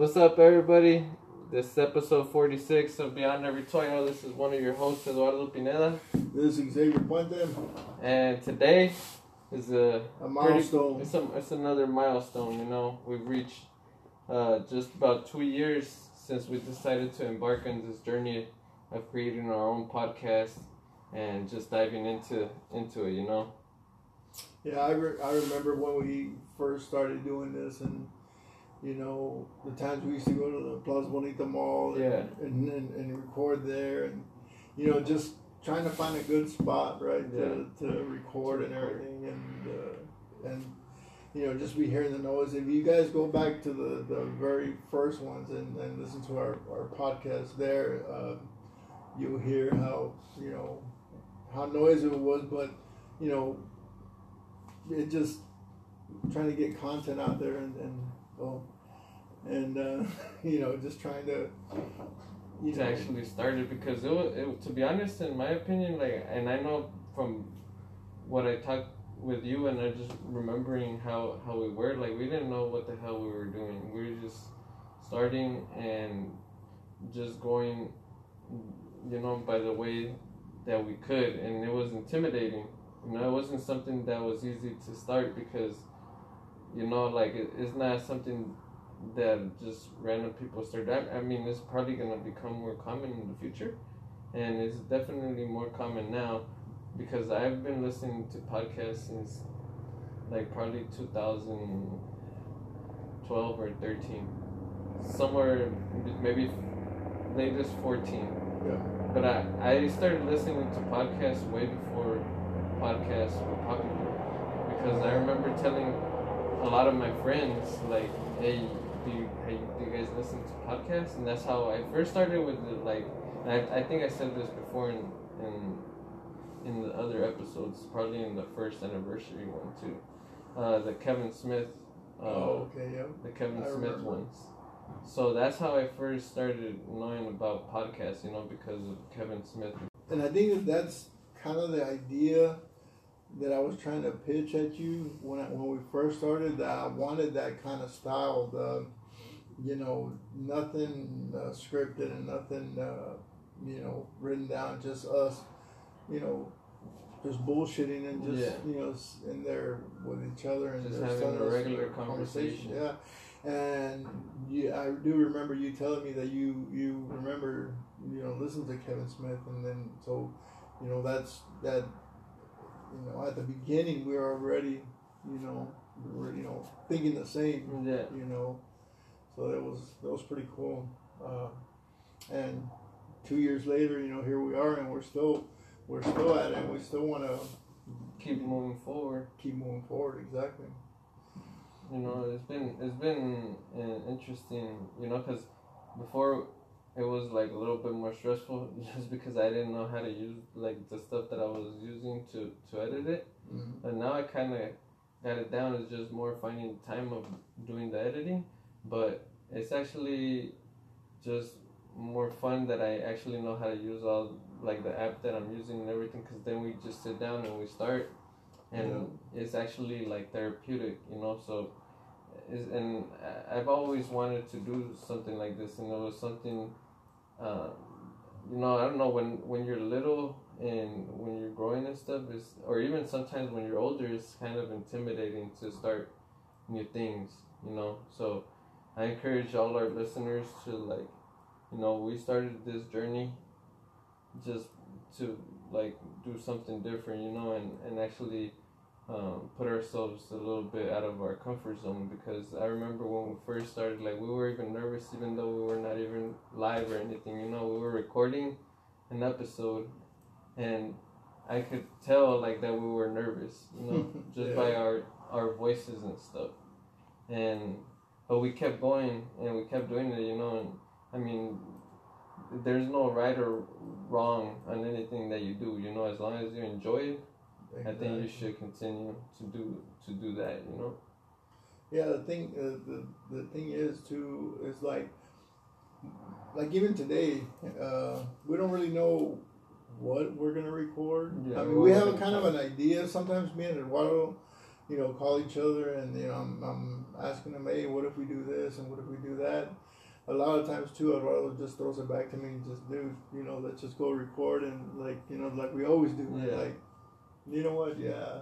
What's up, everybody? This is episode 46 of Beyond Every Toy. This is one of your hosts, Eduardo Pineda. This is Xavier Puente. And today is a milestone. It's another milestone. You know, we've reached just about 2 years since we decided to embark on this journey of creating our own podcast and just diving into it. You know. Yeah, I remember when we first started doing this, and you know, the times we used to go to the Plaza Bonita Mall and record there, and you know, just trying to find a good spot, right, to record and everything, and you know, just be hearing the noise. If you guys go back to the very first ones and listen to our podcast there, you'll hear how, you know, how noisy it was, but you know, it just trying to get content out there and you know, just trying to actually start it, because it to be honest, in my opinion, like, and I know from what I talked with you, and I just remembering how we were, like, we didn't know what the hell we were doing. We were just starting and just going, you know, by the way that we could, and it was intimidating. You know, it wasn't something that was easy to start, because, you know, like, it's not something that just random people start. I mean, it's probably going to become more common in the future, and it's definitely more common now, because I've been listening to podcasts since, like, probably 2012 or 13. Somewhere, maybe latest 14. Yeah. But I started listening to podcasts way before podcasts were popular, because I remember telling a lot of my friends, like, hey, do you guys listen to podcasts? And that's how I first started with it. Like, I think I said this before in the other episodes, probably in the first anniversary one too, the Kevin Smith the Kevin Smith ones. So that's how I first started knowing about podcasts, you know, because of Kevin Smith. And I think that's kind of the idea that I was trying to pitch at you when we first started, that I wanted that kind of style, you know, nothing scripted and nothing, you know, written down, just us, you know, just bullshitting and just, you know, in there with each other and just having a regular conversation. Yeah. And I do remember you telling me that you remember, you know, listening to Kevin Smith, and then, so, you know, that, you know, at the beginning we were already, you know, thinking the same, you know, so that was pretty cool. And 2 years later, you know, here we are, and we're still at it, and we still want to keep moving forward, exactly. You know, it's been interesting, you know, because before it was like a little bit more stressful, just because I didn't know how to use, like, the stuff that I was using to edit it. Mm-hmm. And now I kind of got it down. It's just more finding the time of doing the editing, but it's actually just more fun that I actually know how to use all, like, the app that I'm using and everything, because then we just sit down and we start, and it's actually, like, therapeutic, you know. So and I've always wanted to do something like this, and it was something, you know, I don't know, when you're little and when you're growing and stuff, or even sometimes when you're older, it's kind of intimidating to start new things, you know. So I encourage all our listeners to, like, you know, we started this journey just to, like, do something different, you know, and actually put ourselves a little bit out of our comfort zone, because I remember when we first started, like, we were even nervous, even though we were not even live or anything, you know. We were recording an episode, and I could tell, like, that we were nervous, you know, just by our voices and stuff, but we kept going, and we kept doing it, you know. And I mean, there's no right or wrong on anything that you do, you know. As long as you enjoy it, exactly. I think you should continue to do that, you know. Yeah, the thing is too, is like even today, we don't really know what we're gonna record. Yeah, I mean, we have a kind of an idea. Sometimes me and Eduardo, you know, call each other, and you know, I'm asking them, hey, what if we do this and what if we do that? a lot of times too, Eduardo just throws it back to me and just, dude, you know, let's just go record and like, you know, like we always do. Yeah. Like, you know what? Yeah,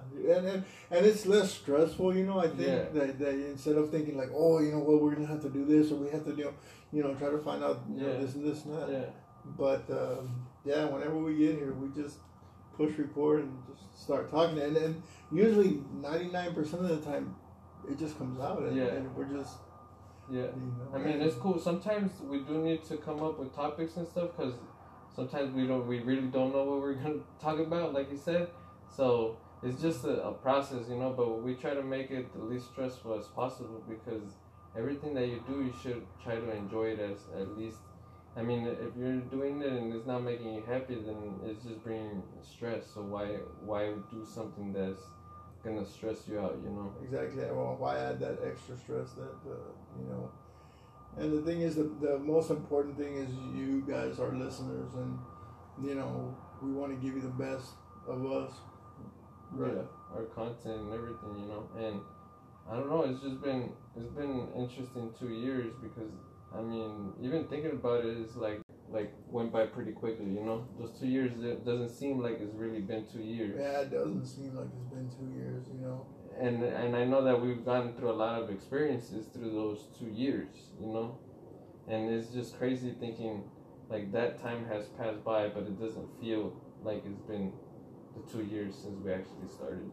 and it's less stressful. You know, I think that instead of thinking like, oh, you know what, we're gonna have to do this or we have to do, you know, try to find out you know, this and this and that. Yeah. But yeah, whenever we get here, we just push record and just start talking, and usually 99% of the time, it just comes out, and we're just. Yeah, you know, I mean it's cool. Sometimes we do need to come up with topics and stuff because sometimes we really don't know what we're gonna talk about, like you said. So it's just a process, you know. But we try to make it the least stressful as possible because everything that you do, you should try to enjoy it as at least. I mean, if you're doing it and it's not making you happy, then it's just bringing stress. So why do something that's gonna stress you out, you know? Exactly. Well, why add that extra stress that you know? And the thing is, the most important thing is you guys are listeners, and you know we want to give you the best of us. Right. Yeah, our content and everything, you know. And I don't know, it's been interesting 2 years because I mean, even thinking about it is like went by pretty quickly, you know. Those 2 years, it doesn't seem like it's really been 2 years. Yeah, it doesn't seem like it's been 2 years, you know. And I know that we've gone through a lot of experiences through those 2 years, you know. And it's just crazy thinking like that time has passed by, but it doesn't feel like it's been the 2 years since we actually started.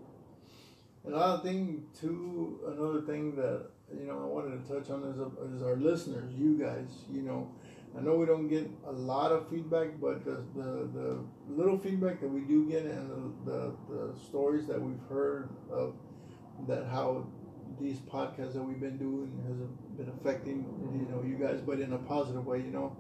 Another thing too, another thing that you know I wanted to touch on is our listeners, you guys. You know, I know we don't get a lot of feedback, but the little feedback that we do get and the stories that we've heard of that how these podcasts that we've been doing has been affecting you know you guys, but in a positive way. You know,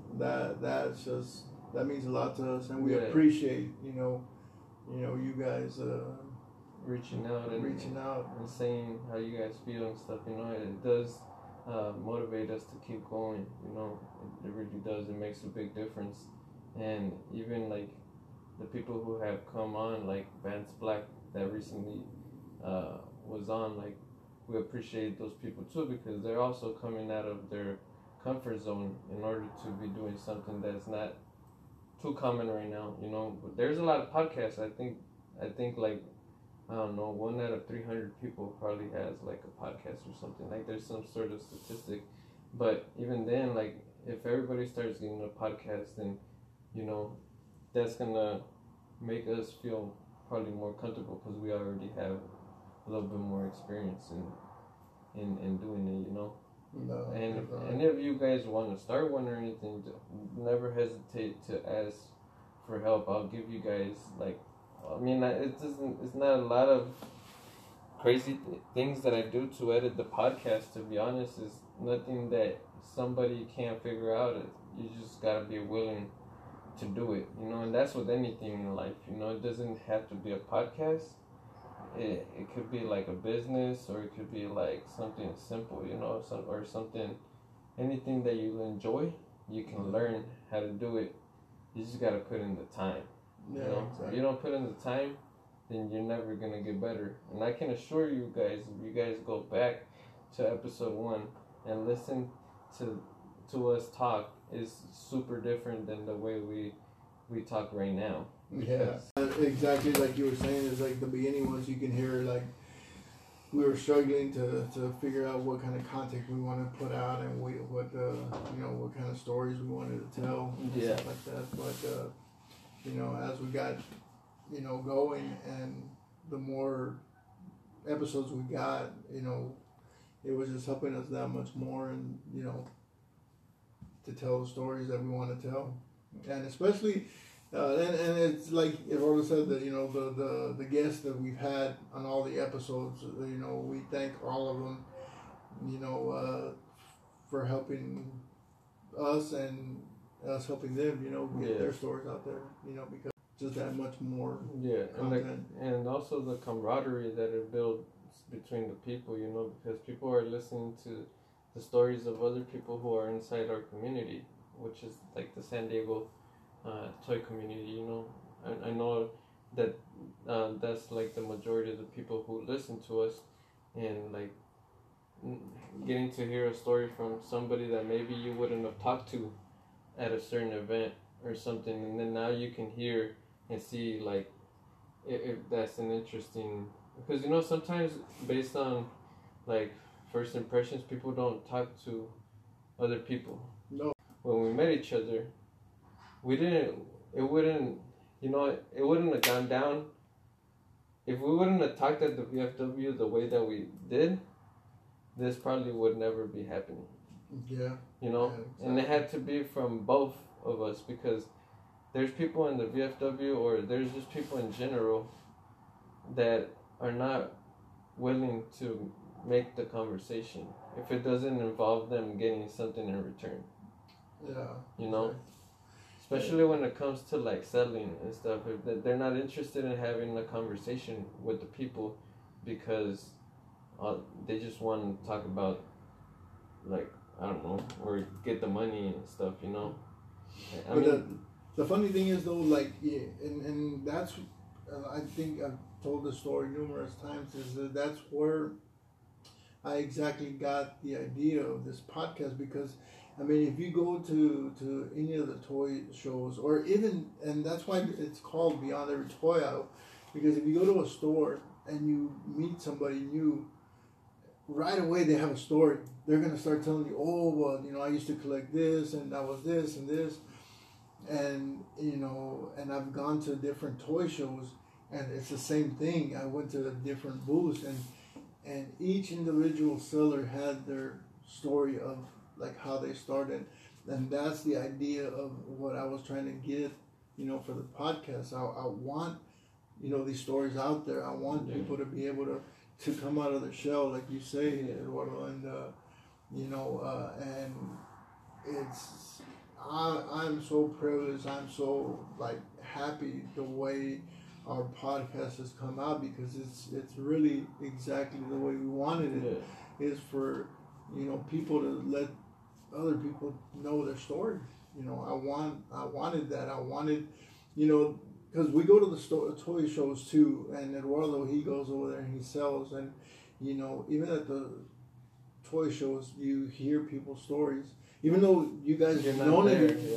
that means a lot to us, and we appreciate you you guys. Reaching out and saying how you guys feel and stuff, you know, it does motivate us to keep going, you know, it really does. It makes a big difference. And even like the people who have come on, like Vance Black that recently was on, like we appreciate those people too because they're also coming out of their comfort zone in order to be doing something that's not too common right now, you know. But there's a lot of podcasts. I think like I don't know, 1 out of 300 people probably has like a podcast or something. Like there's some sort of statistic. But even then, like if everybody starts getting a podcast, then, you know, that's going to make us feel probably more comfortable because we already have a little bit more experience in doing it, you know. No, and if any of you guys want to start one or anything, never hesitate to ask for help. I'll give you guys like, I mean, it's not a lot of crazy things that I do to edit the podcast, to be honest. It's nothing that somebody can't figure out. You just gotta be willing to do it, you know, and that's with anything in life, you know. It doesn't have to be a podcast. It could be like a business, or it could be like something simple, you know, or something, anything that you enjoy, you can learn how to do it. You just gotta put in the time. Yeah, you know, exactly. If you don't put in the time, then you're never gonna get better. And I can assure you guys, if you guys go back to episode 1 and listen to us talk, is super different than the way we talk right now. Yeah, exactly like you were saying. Is like the beginning ones you can hear like we were struggling to figure out what kind of content we want to put out and what what kind of stories we wanted to tell and stuff like that. But you know, as we got, you know, going and the more episodes we got, you know, it was just helping us that much more and, you know, to tell the stories that we want to tell. And especially, and it's like Eduardo said that, you know, the guests that we've had on all the episodes, you know, we thank all of them, you know, for helping us and us helping them, you know, get their stories out there, you know, because just that much more content. And also the camaraderie that it builds between the people, you know, because people are listening to the stories of other people who are inside our community, which is like the San Diego toy community, you know. I know that that's like the majority of the people who listen to us, and like getting to hear a story from somebody that maybe you wouldn't have talked to at a certain event or something, and then now you can hear and see like if that's an interesting, because you know sometimes based on like first impressions people don't talk to other people. No. When we met each other, we didn't. It wouldn't. You know, it wouldn't have gone down if we wouldn't have talked at the VFW the way that we did. This probably would never be happening. Yeah. You know, yeah, exactly. And it had to be from both of us, because there's people in the VFW, or there's just people in general that are not willing to make the conversation if it doesn't involve them getting something in return. Yeah. You know? Especially when it comes to like selling and stuff. If they're not interested in having a conversation with the people because they just want to talk about, like, I don't know, or get the money and stuff, you know? I mean, the funny thing is though, like, yeah, and that's, I think I've told the story numerous times, is that's where I exactly got the idea of this podcast. Because I mean, if you go to any of the toy shows, or even, and that's why it's called Beyond Every Toy Aisle, because if you go to a store and you meet somebody new, right away they have a story. They're going to start telling you, oh, well, you know, I used to collect this, and that was this and this. And, you know, and I've gone to different toy shows, and it's the same thing. I went to different booths, and each individual seller had their story of like how they started. And that's the idea of what I was trying to get, you know, for the podcast. I want, you know, these stories out there. I want people to be able to come out of their shell, like you say, Eduardo, and you know, and it's, I'm so privileged. I'm so like happy the way our podcast has come out, because it's really exactly the way we wanted it. Is for, you know, people to let other people know their story. You know, I wanted that. I wanted, you know, because we go to the toy shows too, and Eduardo, he goes over there and he sells, and you know, even at the toy shows, you hear people's stories. Even though you guys have known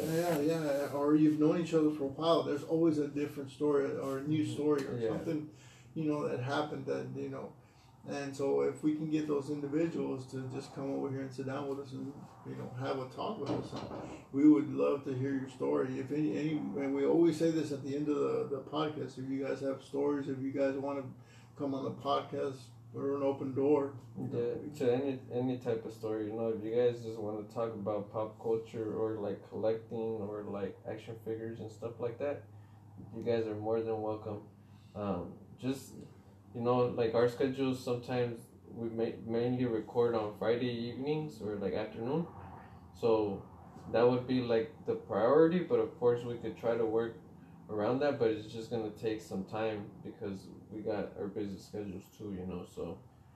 or you've known each other for a while, there's always a different story or a new story or something, you know, that happened that, you know. And so if we can get those individuals to just come over here and sit down with us and, you know, have a talk with us, we would love to hear your story. If any, and we always say this at the end of the podcast, if you guys have stories, if you guys want to come on the podcast, we're an open door. To any type of story, you know, if you guys just want to talk about pop culture or like collecting or like action figures and stuff like that, you guys are more than welcome. Just, you know, like our schedules, sometimes we mainly record on Friday evenings or like afternoon, so that would be like the priority. But of course we could try to work around that, but it's just gonna take some time because we got our busy schedules too, you know. So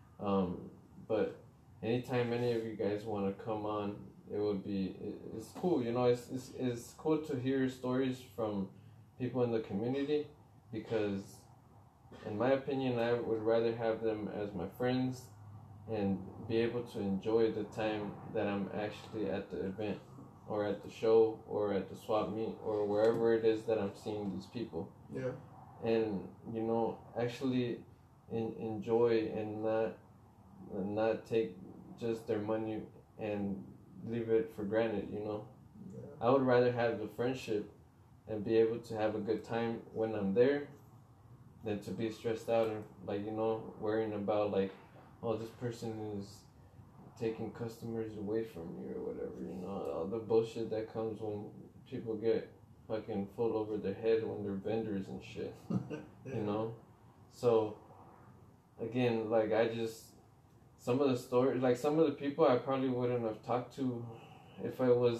but anytime any of you guys want to come on, it's cool, you know. It's cool to hear stories from people in the community, because in my opinion I would rather have them as my friends and be able to enjoy the time that I'm actually at the event or at the show or at the swap meet or wherever it is that I'm seeing these people. Yeah. And, you know, actually enjoy and not take just their money and leave it for granted, you know. I would rather have the friendship and be able to have a good time when I'm there than to be stressed out and, like, you know, worrying about like, oh, this person is taking customers away from me or whatever, you know, all the bullshit that comes when people get fucking full over their head when they're vendors and shit. You know. So again, like, some of the stories, like some of the people I probably wouldn't have talked to if I was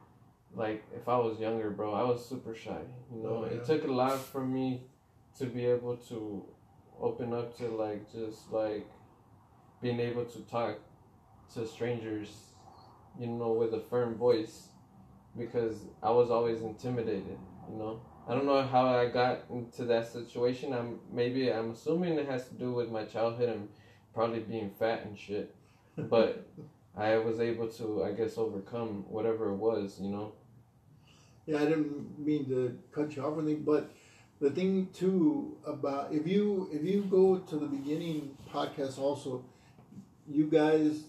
younger, bro. I was super shy, you know. It took a lot for me to be able to open up to like just like being able to talk to strangers, you know, with a firm voice, because I was always intimidated, you know. I don't know how I got into that situation. I'm assuming it has to do with my childhood and probably being fat and shit. but I was able to, I guess, overcome whatever it was, you know. Yeah, I didn't mean to cut you off or anything, but the thing too about if you go to the beginning podcast also, you guys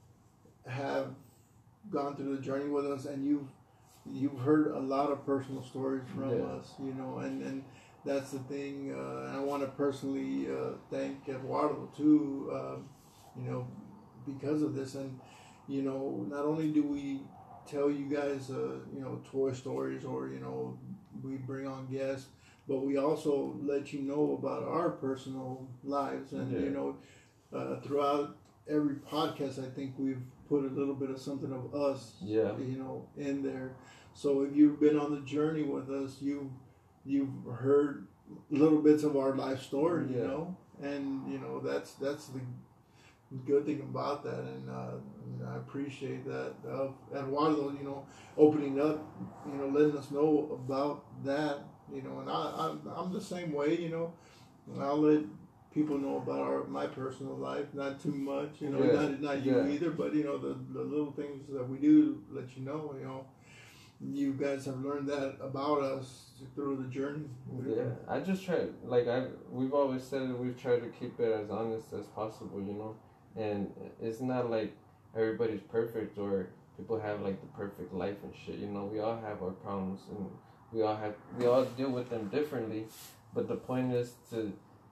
have gone through the journey with us, and you've heard a lot of personal stories from us, you know, and that's the thing. I want to personally thank Eduardo too, you know, because of this, and you know, not only do we tell you guys, you know, toy stories, or you know, we bring on guests, but we also let you know about our personal lives, and you know, throughout every podcast, I think we've put a little bit of something of us, you know, in there. So if you've been on the journey with us, you've heard little bits of our life story, you know, and you know that's the good thing about that, and I appreciate that. And Eduardo, you know, opening up, you know, letting us know about that, you know, and I'm the same way, you know. I'll let people know about my personal life, not too much, you know, not you either, but you know the little things that we do let you know, you know. You guys have learned that about us through the journey. Yeah, I just try, like we've always said that we've tried to keep it as honest as possible, you know. And it's not like everybody's perfect or people have like the perfect life and shit, you know. We all have our problems, and we all deal with them differently. But the point is to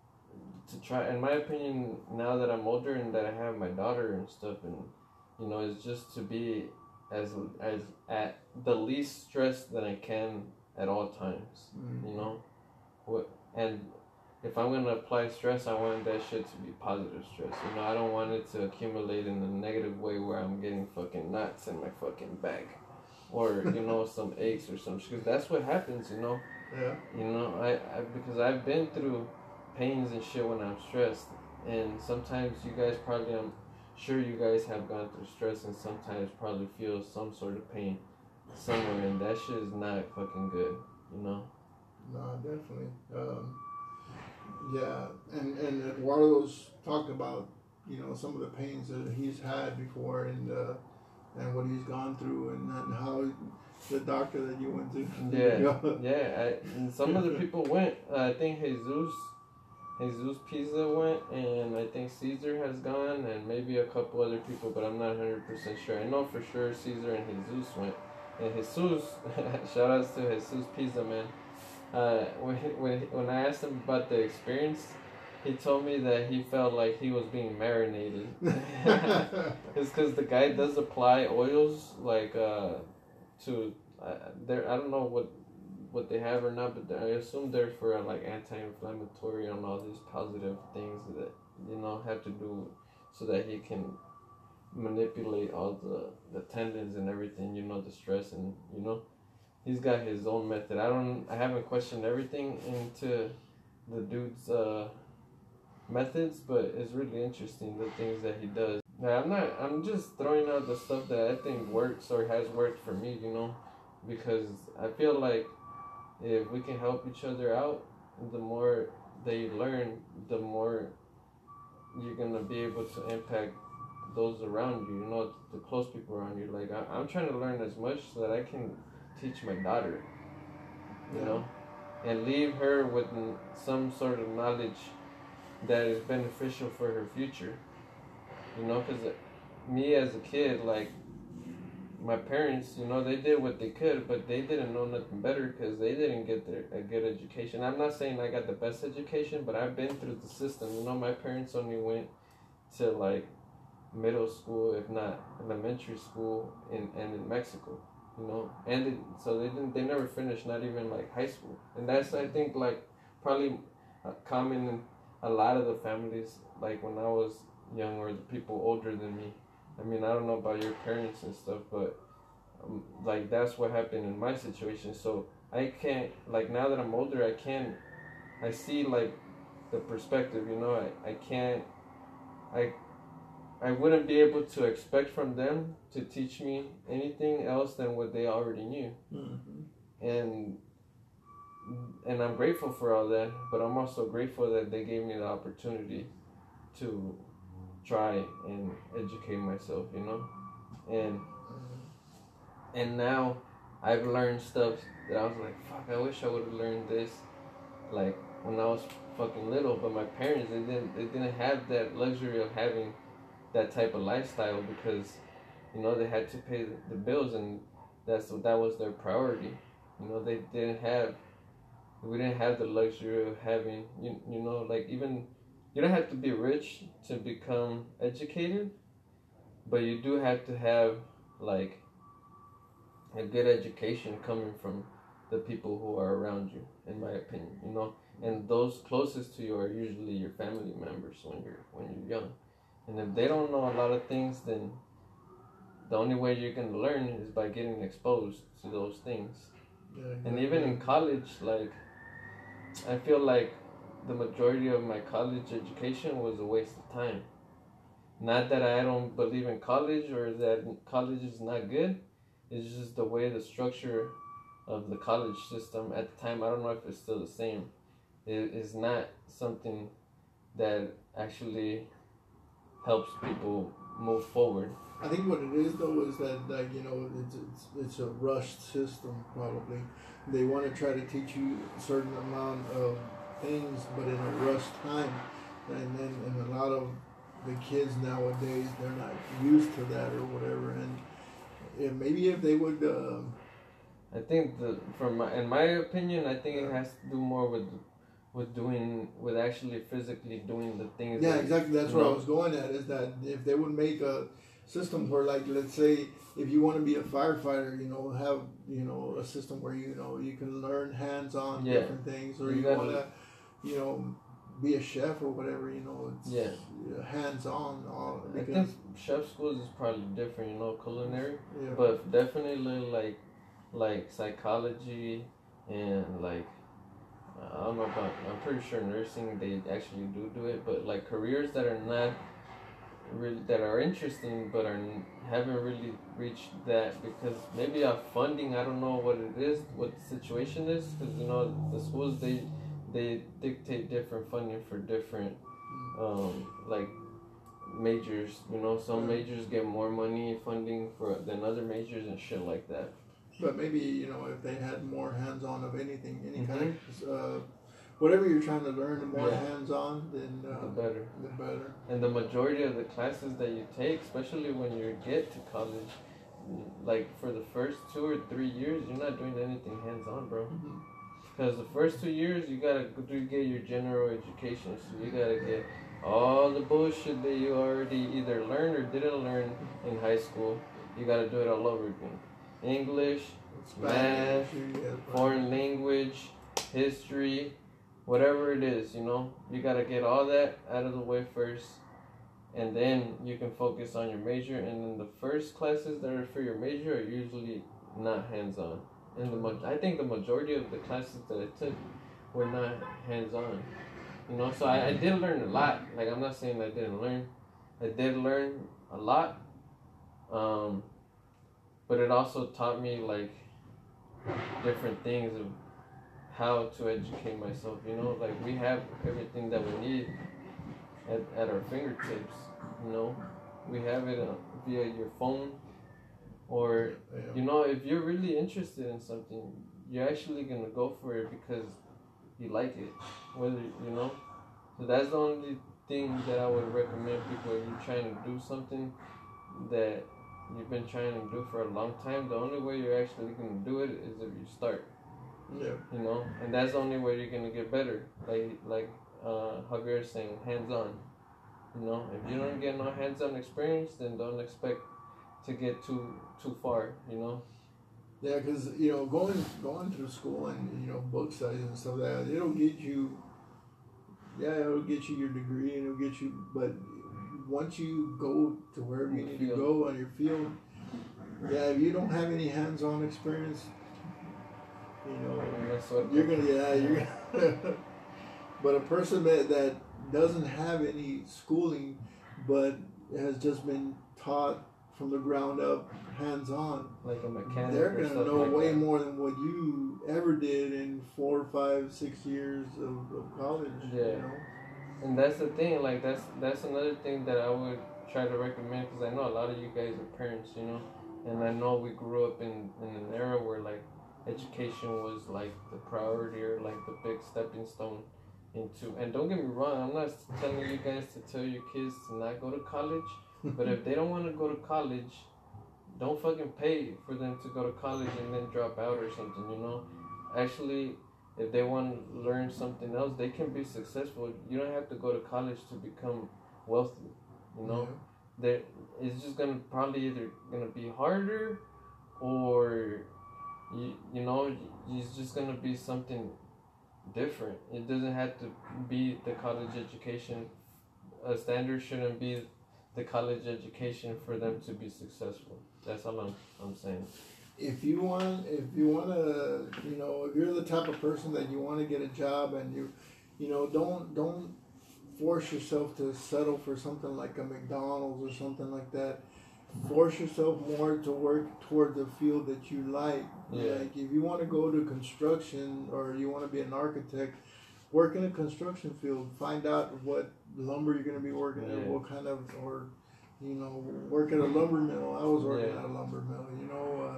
try, in my opinion, now that I'm older and that I have my daughter and stuff, and you know, is just to be as at the least stressed that I can at all times, you know. And if I'm gonna apply stress, I want that shit to be positive stress. You know, I don't want it to accumulate in a negative way where I'm getting fucking knots in my fucking back, or you know, some aches or some shit. Because that's what happens, you know. Yeah. You know, I because I've been through pains and shit when I'm stressed, and sometimes you guys probably, I'm sure you guys have gone through stress, and sometimes probably feel some sort of pain somewhere, and that shit is not fucking good, you know. No, definitely. Yeah, and Eduardo's talked about, you know, some of the pains that he's had before, and what he's gone through, and how the doctor that you went to. And some of the people went. I think Jesus Pizza went, and I think Caesar has gone, and maybe a couple other people, but I'm not 100% sure. I know for sure Caesar and Jesus went, and Jesus, shout outs to Jesus Pizza, man. When I asked him about the experience, he told me that he felt like he was being marinated. It's because the guy does apply oils like to there. I don't know what they have or not, but I assume they're for like anti-inflammatory and all these positive things that, you know, have to do so that he can manipulate all the tendons and everything, you know, the stress, and you know. He's got his own method. I haven't questioned everything into the dude's methods, but it's really interesting the things that he does. Now, I'm just throwing out the stuff that I think works or has worked for me, you know, because I feel like if we can help each other out, the more they learn, the more you're gonna be able to impact those around you, you know, the close people around you. Like I'm trying to learn as much so that I can teach my daughter, you know, and leave her with some sort of knowledge that is beneficial for her future, you know, because me as a kid, like my parents, you know, they did what they could, but they didn't know nothing better because they didn't get a good education. I'm not saying I got the best education, but I've been through the system, you know. My parents only went to like middle school, if not elementary school, in Mexico, you know, and so they never finished, not even like high school, and that's, I think, like probably common in a lot of the families, like when I was young, or the people older than me. I mean, I don't know about your parents and stuff, but like that's what happened in my situation. So I can't, like, now that I'm older, I see like the perspective, you know. I wouldn't be able to expect from them to teach me anything else than what they already knew. And I'm grateful for all that, but I'm also grateful that they gave me the opportunity to try and educate myself, you know, and now I've learned stuff that I was like, fuck, I wish I would have learned this, like when I was fucking little. But my parents, they didn't have that luxury of having that type of lifestyle because, you know, they had to pay the bills, and that was their priority. You know, we didn't have the luxury of having, you know, like, even, you don't have to be rich to become educated, but you do have to have, like, a good education coming from the people who are around you, in my opinion, you know. And those closest to you are usually your family members when you're young. And if they don't know a lot of things, then the only way you're going to learn is by getting exposed to those things. Yeah, exactly. And even in college, like, I feel like the majority of my college education was a waste of time. Not that I don't believe in college or that college is not good. It's just the way the structure of the college system at the time, I don't know if it's still the same. It is not something that actually helps people move forward. I think what it is though is that, like, you know, it's a rushed system probably. They want to try to teach you a certain amount of things, but in a rushed time, and a lot of the kids nowadays, they're not used to that or whatever. And maybe if they would, I think in my opinion, I think it has to do more with actually physically doing the things. Yeah, exactly. That's where I was going at, is that if they would make a system where, like, let's say if you want to be a firefighter, you know, have, you know, a system where, you know, you can learn hands-on different things, or you want to, you know, be a chef or whatever, you know, it's hands-on. I think chef schools is probably different, you know, culinary, but definitely like psychology and, like, I don't know about, I'm pretty sure nursing, they actually do it, but like careers that are not really, that are interesting but haven't really reached that because maybe of funding, I don't know what it is, what the situation is, because, you know, the schools, they dictate different funding for different like majors, you know. Some majors get more money funding than other majors and shit like that. But maybe, you know, if they had more hands-on of anything, any kind of whatever you're trying to learn, the more hands-on, then the better. The better. And the majority of the classes that you take, especially when you get to college, like for the first 2 or 3 years, you're not doing anything hands-on, bro. Because the first 2 years, you gotta get your general education, so you gotta get all the bullshit that you already either learned or didn't learn in high school. You gotta do it all over again. English, Spanish, math, foreign language, history, whatever it is, you know. You gotta get all that out of the way first, and then you can focus on your major. And then the first classes that are for your major are usually not hands-on. And I think the majority of the classes that I took were not hands-on, you know. So I did learn a lot. Like, I'm not saying I didn't learn. I did learn a lot. But it also taught me, like, different things of how to educate myself, you know. Like, we have everything that we need at our fingertips, you know. We have it via your phone, or, you know, if you're really interested in something, you're actually going to go for it because you like it, whether, you know. So that's the only thing that I would recommend people if you're trying to do something that you've been trying to do for a long time. The only way you're actually going to do it is if you start. Yeah. You know, and that's the only way you're going to get better. Like Javier is saying, hands-on. You know, if you don't get no hands-on experience, then don't expect to get too far, you know. Yeah, because, you know, going through school and, you know, book studies and stuff like that, it'll get you your degree and it'll get you, but once you go to wherever you need to go on your field, if you don't have any hands-on experience, you know, you're gonna but a person that doesn't have any schooling but has just been taught from the ground up, hands-on, like a mechanic, they're gonna know way more than what you ever did in 4, 5, 6 years of college. Yeah. You know? And that's the thing, like that's another thing that I would try to recommend, because I know a lot of you guys are parents, you know, and I know we grew up in an era where like education was like the priority or like the big stepping stone into. And don't get me wrong, I'm not telling you guys to tell your kids to not go to college, but if they don't want to go to college, don't fucking pay for them to go to college and then drop out or something, you know. Actually, if they want to learn something else, they can be successful. You don't have to go to college to become wealthy, you know. That it's just gonna probably either gonna be harder, or you know, it's just gonna be something different. It doesn't have to be the college education. A standard shouldn't be the college education for them to be successful. That's all I'm saying. If you want to, you know, if you're the type of person that you want to get a job, and you know, don't force yourself to settle for something like a McDonald's or something like that. Force yourself more to work toward the field that you like. Yeah. Like if you want to go to construction, or you want to be an architect, work in a construction field. Find out what lumber you're going to be working at, what kind of, or you know, work at a lumber mill. I was working at a lumber mill. You know,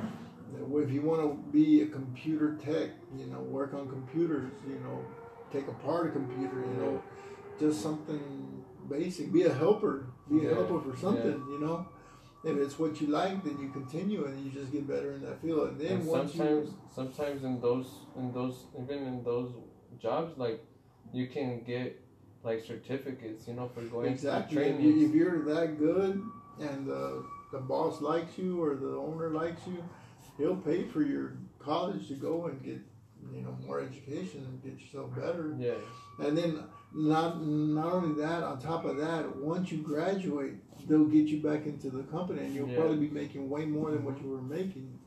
if you want to be a computer tech, you know, work on computers. You know, take apart a computer. You know, just something basic. Be a helper. Be a helper for something. You know. If it's what you like, then you continue and you just get better in that field. And then sometimes in those even in those jobs, like you can get like certificates, you know, for going to training. If you're that good and the boss likes you or the owner likes you, he'll pay for your college to go and get, you know, more education and get yourself better. Yeah. And then not only that, on top of that, once you graduate, they'll get you back into the company, and you'll probably be making way more than what you were making.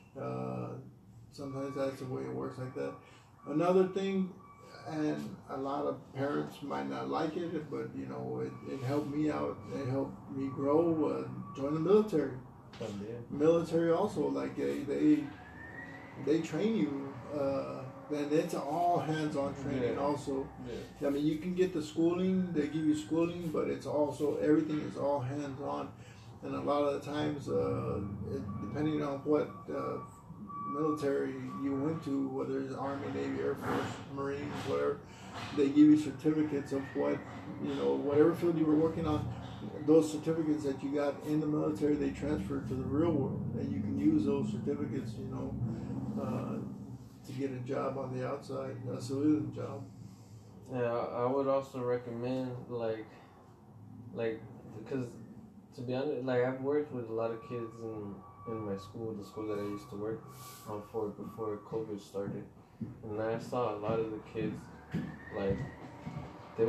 Sometimes that's the way it works like that. Another thing, and a lot of parents might not like it, but you know, it helped me out. It helped me grow. Join the military. Military also, like they train you. And it's all hands-on training also. I mean, you can get the schooling, they give you schooling, but it's also, everything is all hands-on. And a lot of the times, depending on what military you went to, whether it's Army, Navy, Air Force, Marines, whatever, they give you certificates of what, you know, whatever field you were working on. Those certificates that you got in the military, they transfer to the real world, and you can use those certificates, you know, to get a job on the outside, a civilian job. Yeah, I would also recommend like, because to be honest, like I've worked with a lot of kids in my school, the school that I used to work for before COVID started, and I saw a lot of the kids, like they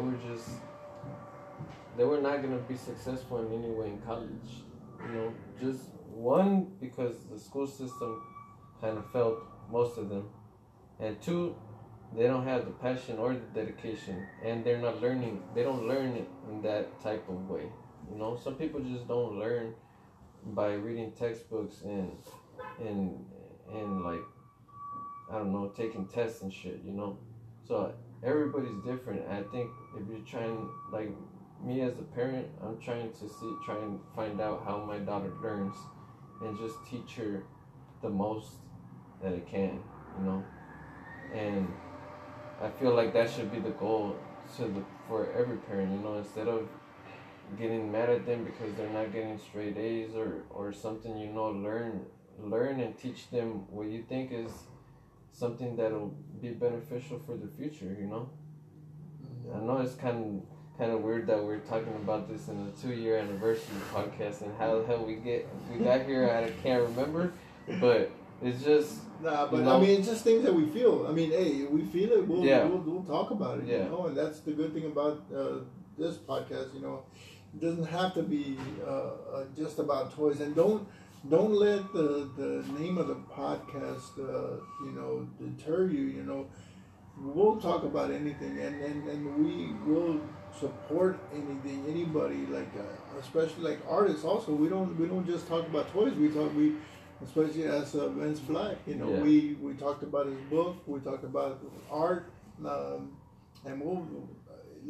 were not gonna be successful in any way in college, you know, just one, because the school system kind of failed most of them. And two, they don't have the passion or the dedication, and they're not learning. They don't learn it in that type of way. You know, some people just don't learn by reading textbooks and like, I don't know, taking tests and shit. You know, so everybody's different. I think if you're trying, like me as a parent, I'm trying and find out how my daughter learns, and just teach her the most that I can. You know. And I feel like that should be the goal for every parent, you know, instead of getting mad at them because they're not getting straight A's or something, you know, learn and teach them what you think is something that'll be beneficial for the future, you know. I know it's kind of weird that we're talking about this in the 2-year anniversary podcast, and how the hell we got here, I can't remember, but it's just. Nah, but you know, I mean, it's just things that we feel. I mean, hey, we feel it. We'll talk about it. You know, and that's the good thing about this podcast. You know, it doesn't have to be just about toys. And don't let the name of the podcast you know, deter you. You know, we'll talk about anything, and we will support anything, anybody. Like especially like artists. Also, we don't just talk about toys. Especially as Vince Black, you know, we talked about his book, we talked about art, and we'll,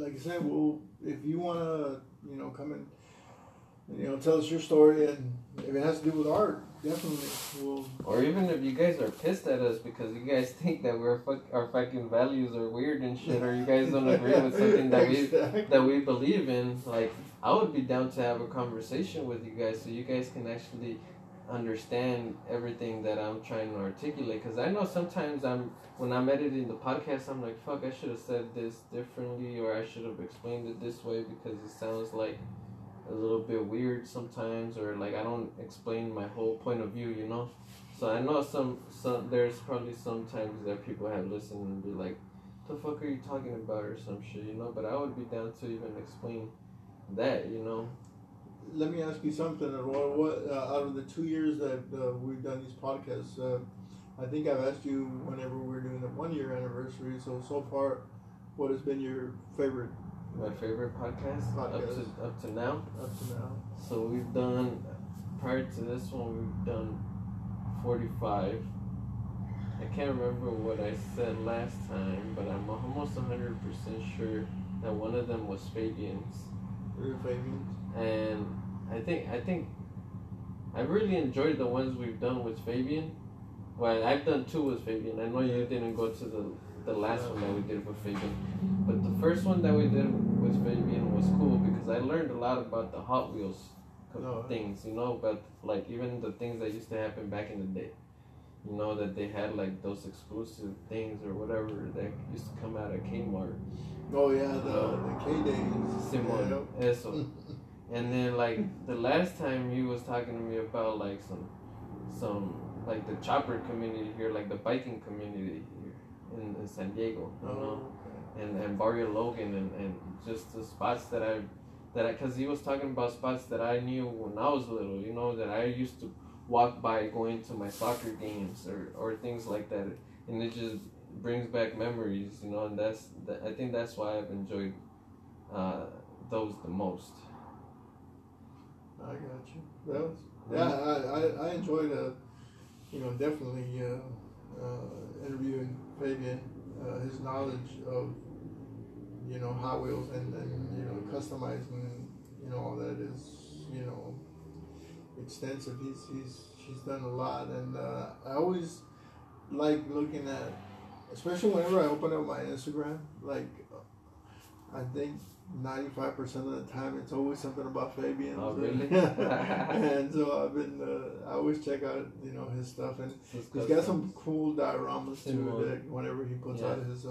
like I said, if you want to, come and, tell us your story, and if it has to do with art, definitely we'll. Or even if you guys are pissed at us because you guys think that our fucking values are weird and shit, or you guys don't agree with something that we believe in, like, I would be down to have a conversation with you guys so you guys can actually understand everything that I'm trying to articulate. Because I know sometimes when I'm editing the podcast, I'm like, fuck, I should have said this differently, or I should have explained it this way because it sounds like a little bit weird sometimes, or like I don't explain my whole point of view, So I know some there's probably some times that people have listened and be like, the fuck are you talking about, or some shit, But I would be down to even explain that, Let me ask you something. What out of the 2 years that we've done these podcasts, I think I've asked you whenever we're doing the 1 year anniversary. So far, what has been your favorite? My favorite podcast? Up to now. Up to now. So we've done, prior to this one, we've done 45. I can't remember what I said last time, but I'm almost 100% sure that one of them was Fabian's. Fabian's. And I think I've really enjoyed the ones we've done with Fabian. Well, I've done 2 with Fabian. I know you didn't go to the last one that we did with Fabian, but the first one that we did with Fabian was cool because I learned a lot about the Hot Wheels things, but like even the things that used to happen back in the day, that they had like those exclusive things or whatever that used to come out of Kmart. Oh yeah, the K days. Simon, eso. And then like the last time he was talking to me about like some like the chopper community here, like the biking community here in San Diego, and Barrio Logan and just the spots that I because he was talking about spots that I knew when I was little, that I used to walk by going to my soccer games or things like that, and it just brings back memories, and I think that's why I've enjoyed those the most. I got you. I enjoyed definitely interviewing Fabian, his knowledge of Hot Wheels and customizing, all that is extensive. He's done a lot, and I always like looking at, especially whenever I open up my Instagram, like I think 95% of the time it's always something about Fabian. Oh, really? And so I always check out his stuff, and he's got some cool dioramas too. That whenever he puts out his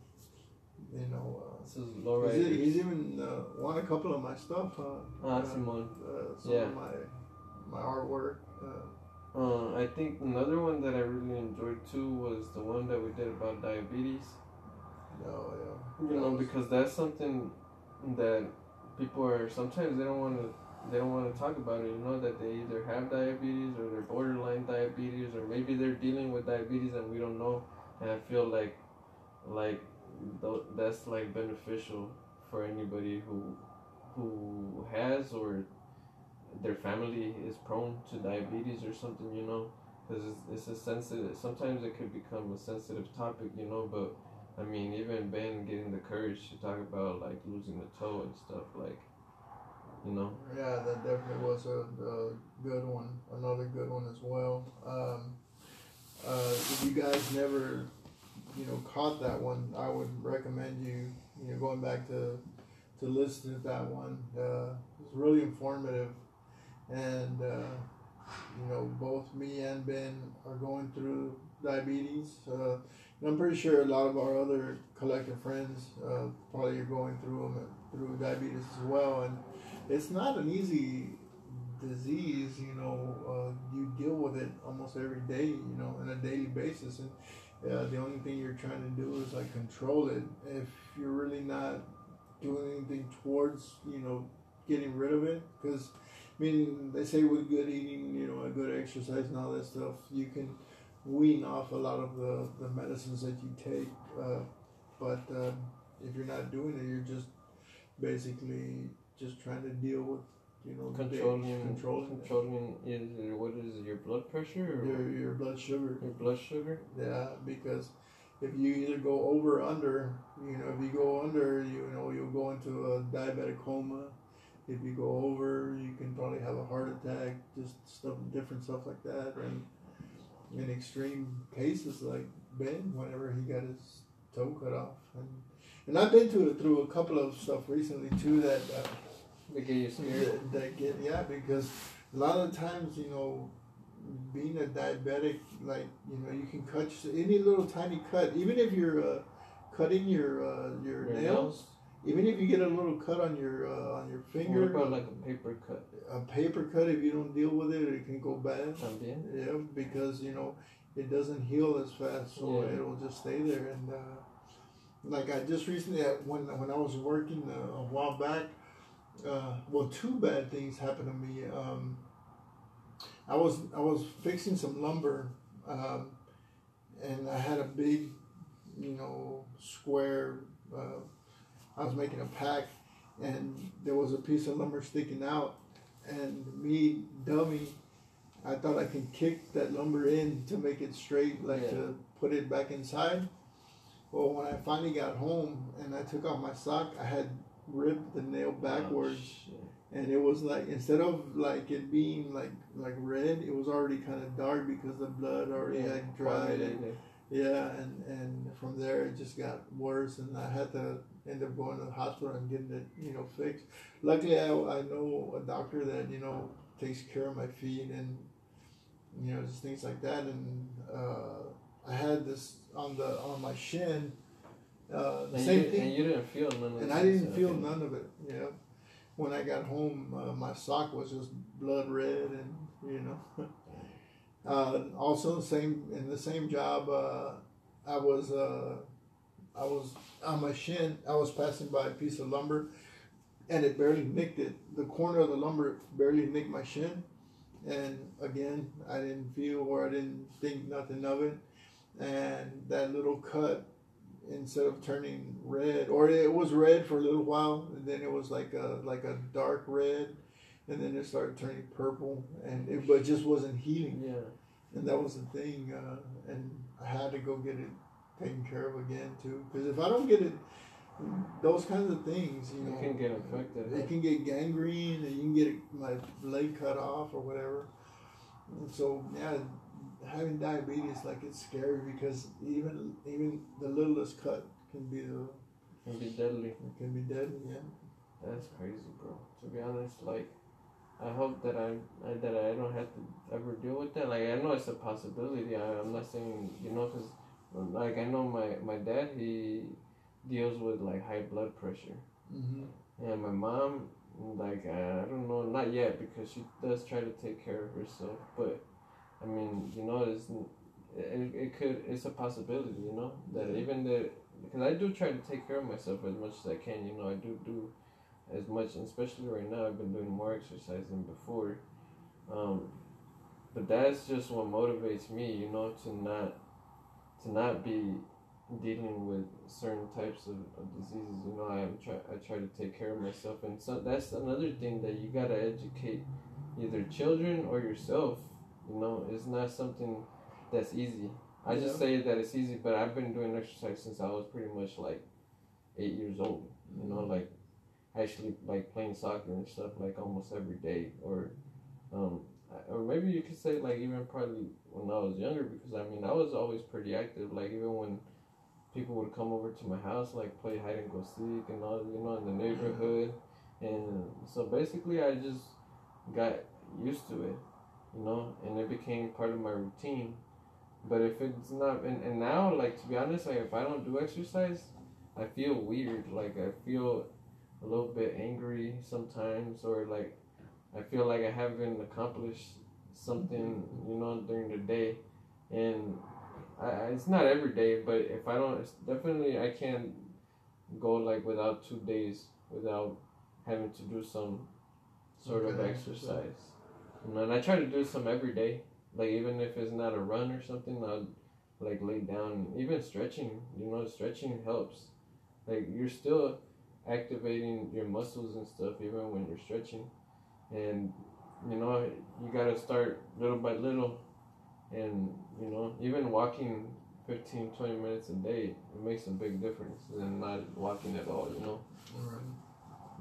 he's even won a couple of my stuff. Simon. Some of my artwork. I think another one that I really enjoyed too was the one that we did about diabetes. Oh yeah. Because that's something that people are sometimes they don't want to talk about it. That they either have diabetes or they're borderline diabetes, or maybe they're dealing with diabetes and we don't know. And I feel like that's like beneficial for anybody who has or their family is prone to diabetes or something, because it's a sensitive. Sometimes it could become a sensitive topic, but. I mean, even Ben getting the courage to talk about like losing a toe and stuff, like, Yeah, that definitely was a good one. Another good one as well. If you guys never, caught that one, I would recommend you, going back to listen to that one. It's really informative, and both me and Ben are going through diabetes. I'm pretty sure a lot of our other collective friends probably are going through diabetes as well, and it's not an easy disease. You deal with it almost every day, on a daily basis, and the only thing you're trying to do is like control it. If you're really not doing anything towards getting rid of it, because they say with good eating, a good exercise and all that stuff, you can wean off a lot of the medicines that you take, but if you're not doing it, you're just basically just trying to deal with controlling what is it, your blood pressure or your blood sugar. Yeah, because if you either go over or under, if you go under, you'll go diabetic coma. If you go over, you can probably have a heart attack. Just different stuff like that. And in extreme cases, like Ben, whenever he got his toe cut off, and I've been through a couple of stuff recently too that get you scared. Because a lot of times, being a diabetic, like, you can cut any little tiny cut, even if you're cutting your nails. Even if you get a little cut on your finger. What about like a paper cut? A paper cut, if you don't deal with it, it can go bad. También. Yeah, because it doesn't heal as fast, so it'll just stay there. And like I just recently, when I was working a while back, two bad things happened to me. I was fixing some lumber, and I had a big, square. I was making a pack, and there was a piece of lumber sticking out, and me, dummy, I thought I could kick that lumber in to make it straight, to put it back inside. Well, when I finally got home and I took off my sock, I had ripped the nail backwards, and it was like, instead of like it being like red, it was already kind of dark because the blood already had dried. And from there it just got worse, and I had to end up going to the hospital and getting it, fixed. Luckily, I know a doctor that takes care of my feet and just things like that. And I had this on my shin. Same thing. And you didn't feel none of it. And I didn't feel none of it. Yeah. When I got home, my sock was just blood red, and also in the same job, I was on my shin. I was passing by a piece of lumber, and it barely nicked it. The corner of the lumber barely nicked my shin, and again, I didn't feel, or I didn't think nothing of it. And that little cut, instead of turning red, or it was red for a little while, and then it was like a dark red, and then it started turning purple, but it just wasn't healing. Yeah. And that was the thing, and I had to go get it taken care of again too. Because if I don't get it, those kinds of things, you can get infected. It can get gangrene, and you can get my leg cut off or whatever. And so having diabetes, like, it's scary because even the littlest cut can be deadly. It can be deadly. Yeah. That's crazy, bro. To be honest, like, I hope that I don't have to ever deal with that. Like, I know it's a possibility. I'm not saying, because like, I know my dad, he deals with like high blood pressure. Mm-hmm. And my mom, like, I don't know, not yet, because she does try to take care of herself. But I mean, it's a possibility, that even because I do try to take care of myself as much as I can. I do as much, especially right now. I've been doing more exercise than before, but that's just what motivates me, to not be dealing with certain types of diseases. I try to take care of myself, and so that's another thing that you gotta educate either children or yourself. It's not something that's easy. I just say that it's easy, but I've been doing exercise since I was pretty much like 8 years old. Like, actually, like, playing soccer and stuff, like, almost every day, or maybe you could say, like, even probably when I was younger, because I was always pretty active. Like, even when people would come over to my house, like, play hide and go seek and all, in the neighborhood, and so basically I just got used to it, and it became part of my routine. But if it's not, and now, like, to be honest, like, if I don't do exercise, I feel weird. Like, I feel a little bit angry sometimes, or like I feel like I haven't accomplished something, during the day. And it's not every day, but if I don't, it's definitely, I can't go like without 2 days without having to do some sort of exercise. And I try to do some every day. Like, even if it's not a run or something, I'll like lay down. Even stretching, stretching helps. Like, you're still activating your muscles and stuff even when you're stretching. And you gotta start little by little. And even walking 15-20 minutes a day, it makes a big difference than not walking at all. Right.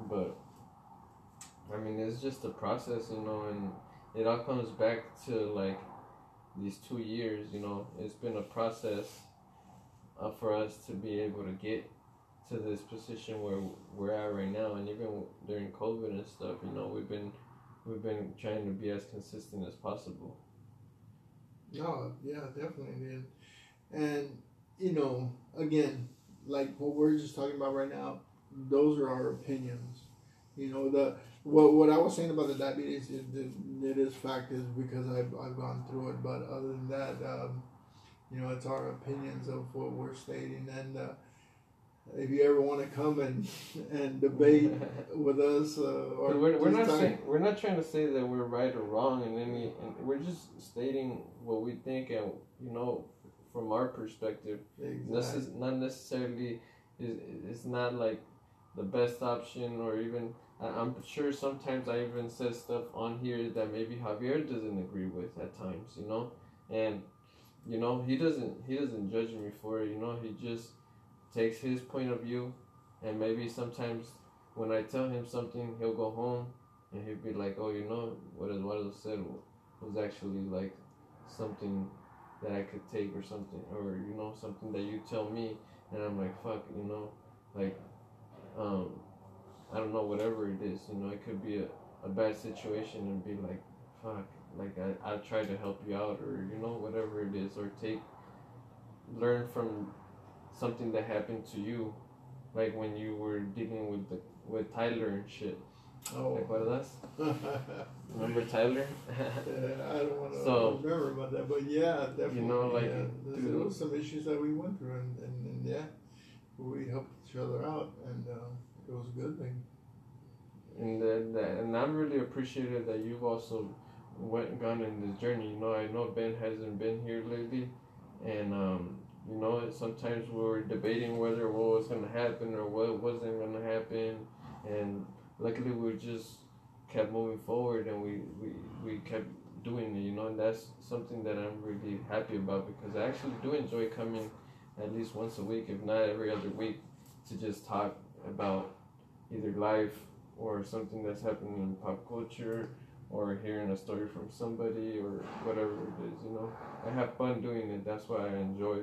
but I mean, it's just a process, you know, and it all comes back to like these 2 years, you know. It's been a process for us to be able to get to this position where we're at right now, and even during COVID and stuff, you know, we've been trying to be as consistent as possible. Oh yeah, definitely, man. And you know, again, like what we're just talking about right now, those are our opinions. You know, what I was saying about the diabetes, it is fact is because I've gone through it. But other than that, you know, it's our opinions of what we're stating. And if you ever want to come and debate with us, or we're not trying to say that we're right or wrong in any, and we're just stating what we think, and you know, from our perspective. Exactly. This is not necessarily it's not like the best option, or even I'm sure sometimes I even said stuff on here that maybe Javier doesn't agree with at times, you know, and you know he doesn't judge me for it, you know, he just takes his point of view, and maybe sometimes when I tell him something, he'll go home and he'll be like, oh, you know, what Eduardo said was actually like something that I could take, or something, or you know, something that you tell me, and I'm like, fuck, you know, like I don't know, whatever it is, you know, it could be a bad situation, and be like, fuck, like I try to help you out, or you know, whatever it is, or learn from something that happened to you, like when you were dealing with Tyler and shit. Oh. ¿Te acuerdas? Remember Tyler? Yeah, I don't want to remember about that, but yeah, definitely. You know, like there was some issues that we went through, and yeah, we helped each other out, and it was a good thing. And I'm really appreciative that you've also gone in this journey. You know, I know Ben hasn't been here lately, and you know, sometimes we were debating whether what was going to happen or what wasn't going to happen, and luckily we just kept moving forward, and we kept doing it, you know, and that's something that I'm really happy about, because I actually do enjoy coming at least once a week, if not every other week, to just talk about either life or something that's happening in pop culture, or hearing a story from somebody, or whatever it is, you know. I have fun doing it. That's why I enjoy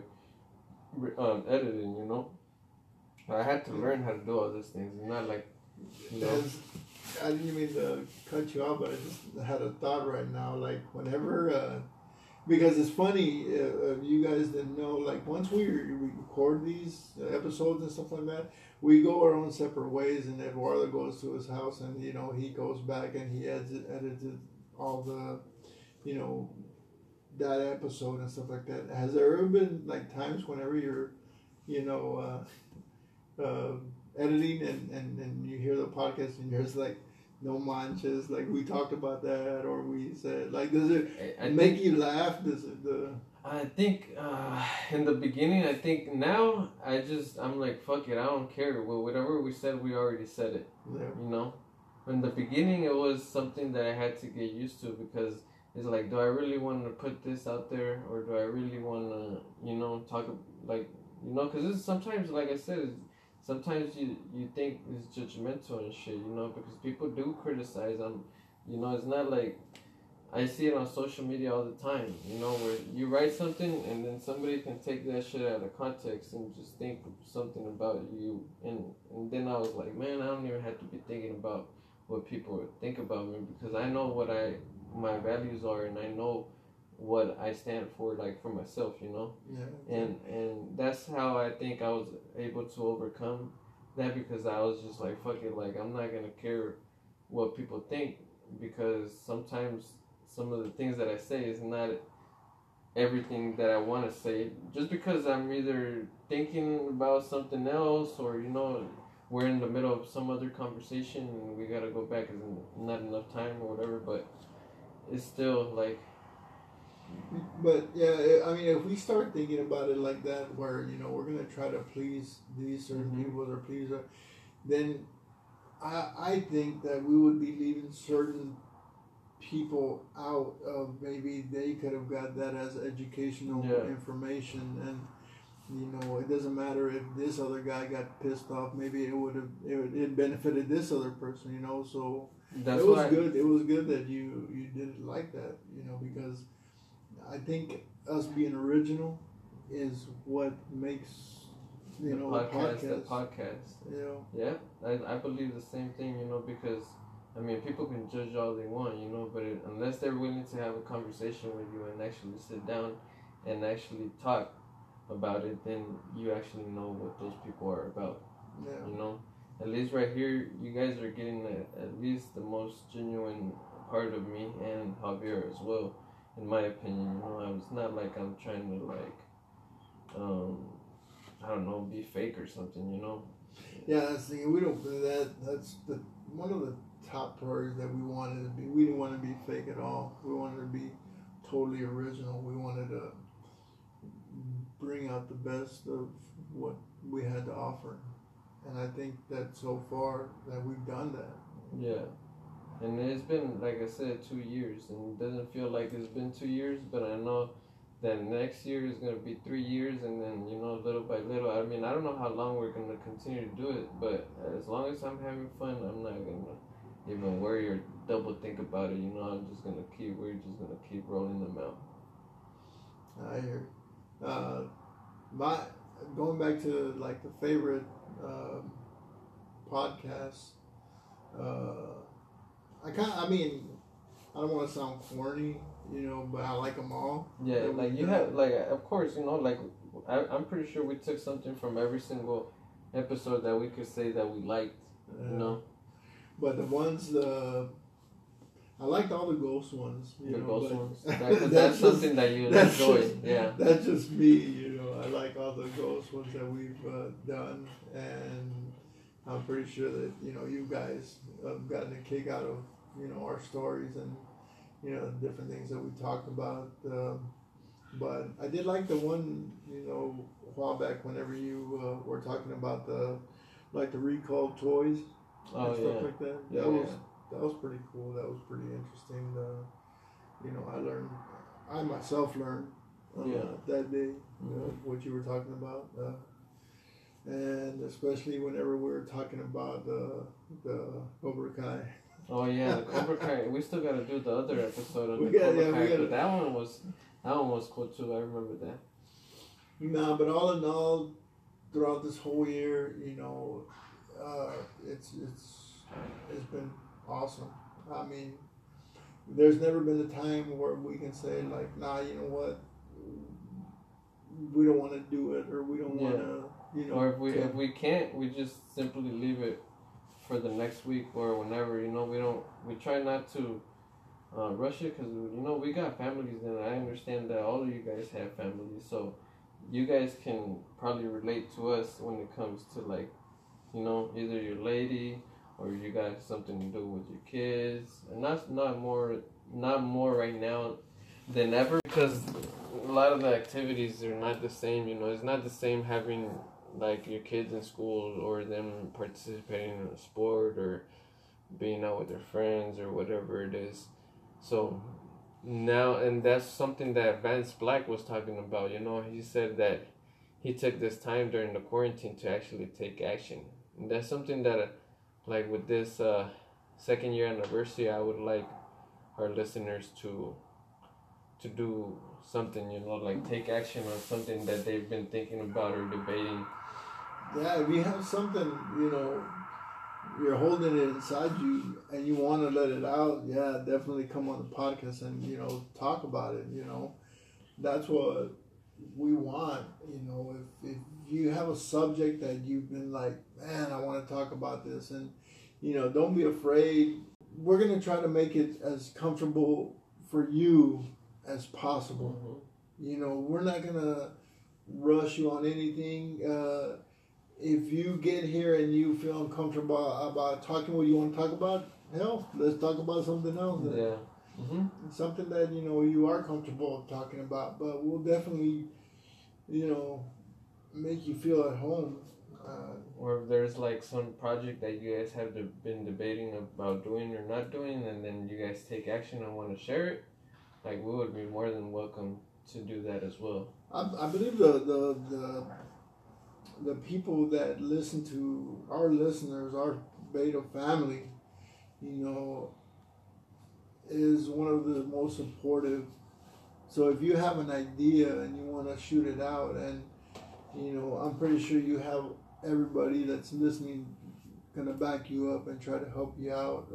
editing, you know. I had to learn how to do all these things. It's not like, you know. I didn't mean to cut you off, but I just had a thought right now. Like whenever, because it's funny, you guys didn't know. Like once we record these episodes and stuff like that, we go our own separate ways. And Eduardo goes to his house, and you know, he goes back and he edits all the, you know, that episode and stuff like that. Has there ever been like times whenever you're, you know, editing and you hear the podcast and there's like no manches, like we talked about that, or we said, like, does it make you laugh? Does it I think in the beginning, I think now I'm like, fuck it, I don't care. Well, whatever we said, we already said it. Yeah. You know, in the beginning, it was something that I had to get used to, because it's like, do I really want to put this out there, or do I really want to, you know, talk, like, you know, because sometimes, like I said, sometimes you think it's judgmental and shit, you know, because people do criticize them, you know. It's not like, I see it on social media all the time, you know, where you write something and then somebody can take that shit out of context and just think something about you, and then I was like, man, I don't even have to be thinking about what people think about me, because I know what my values are, and I know what I stand for, like for myself, you know. Yeah. And that's how I think I was able to overcome that, because I was just like, fuck it, like I'm not gonna care what people think, because sometimes some of the things that I say is not everything that I want to say, just because I'm either thinking about something else, or you know, we're in the middle of some other conversation and we gotta go back, and not enough time or whatever, but it's still like. But yeah, I mean, if we start thinking about it like that, where you know, we're gonna try to please these certain people, or please, then I think that we would be leaving certain people out of, maybe they could have got that as educational information, You know, it doesn't matter if this other guy got pissed off. Maybe it benefited this other person. You know, so That's it was why good. It was good that you did it like that. You know, because I think us being original is what makes the podcast. You know. Yeah, I believe the same thing. You know, because I mean, people can judge all they want. You know, but unless they're willing to have a conversation with you and actually sit down and actually talk about it, then you actually know what those people are about. Yeah. You know, at least right here, you guys are getting at least the most genuine part of me and Javier as well, in my opinion. You know, it's not like I'm trying to I don't know, be fake or something. You know. Yeah, that's the thing. We don't. That's the one of the top priorities that we wanted to be. We didn't want to be fake at all. We wanted to be totally original. We wanted to bring out the best of what we had to offer, and I think that so far that we've done that. Yeah, and it's been, like I said, 2 years, and it doesn't feel like it's been 2 years, but I know that next year is gonna be 3 years, and then little by little. I mean, I don't know how long we're gonna continue to do it, but as long as I'm having fun, I'm not gonna even worry or double think about it. We're just gonna keep rolling them out. I hear. My going back to like the favorite podcasts. I don't want to sound corny, but I like them all. Yeah, like you have, like, of course, like I'm pretty sure we took something from every single episode that we could say that we liked. But the ones I liked all the ghost ones. The ghost ones. That's something that you enjoy. Yeah. That's just me. I like all the ghost ones that we've done, and I'm pretty sure that you guys have gotten a kick out of our stories and the different things that we talked about. But I did like the one a while back whenever you were talking about the recall toys and stuff like that. That was pretty cool. That was pretty interesting. I myself learned that day what you were talking about, and especially whenever we were talking about the Cobra Kai. Oh yeah, the Cobra Kai. We still gotta do the other episode on the Cobra Kai, but that one was cool too. I remember that. Nah, but all in all, throughout this whole year, it's been awesome. I mean, there's never been a time where we can say like, nah, you know what, we don't want to do it, or we don't want to, Or if we can't, we just simply leave it for the next week or whenever. We try not to rush it, because we got families, and I understand that all of you guys have families, so you guys can probably relate to us when it comes to like, either your lady or you got something to do with your kids, and that's not more right now than ever, because a lot of the activities are not the same. It's not the same having like your kids in school, or them participating in a sport, or being out with their friends, or whatever it is. So now, and that's something that Vance Black was talking about. He said that he took this time during the quarantine to actually take action, and that's something that like with this second year anniversary, I would like our listeners to do something, like take action on something that they've been thinking about or debating. Yeah, if you have something, you're holding it inside you and you want to let it out, yeah, definitely come on the podcast and, talk about it, That's what we want, if you have a subject that you've been like, man, I want to talk about this, and, don't be afraid. We're going to try to make it as comfortable for you as possible. Mm-hmm. We're not going to rush you on anything. If you get here and you feel uncomfortable about talking what you want to talk about, hell, let's talk about something else. Yeah. Mm-hmm. Something that, you are comfortable talking about, but we'll definitely, make you feel at home. Or if there's like some project that you guys have been debating about doing or not doing, and then you guys take action and want to share it, like we would be more than welcome to do that as well. I believe the people that listen to our listeners, our Beta family, is one of the most supportive. So if you have an idea and you want to shoot it out, and I'm pretty sure you have everybody that's listening gonna back you up and try to help you out.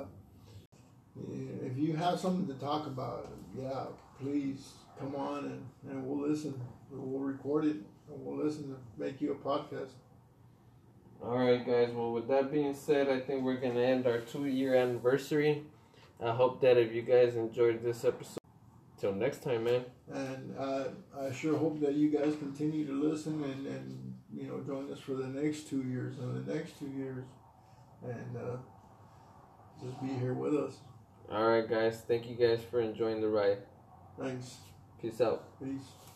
If you have something to talk about, yeah, please come on and we'll listen. We'll record it and we'll listen to make you a podcast. Alright guys, well with that being said, I think we're going to end our 2-year anniversary. I hope that if you guys enjoyed this episode, till next time, man. And I sure hope that you guys continue to listen and join us for the next 2 years and the next 2 years. And just be here with us. Alright guys, thank you guys for enjoying the ride. Thanks. Peace out. Peace.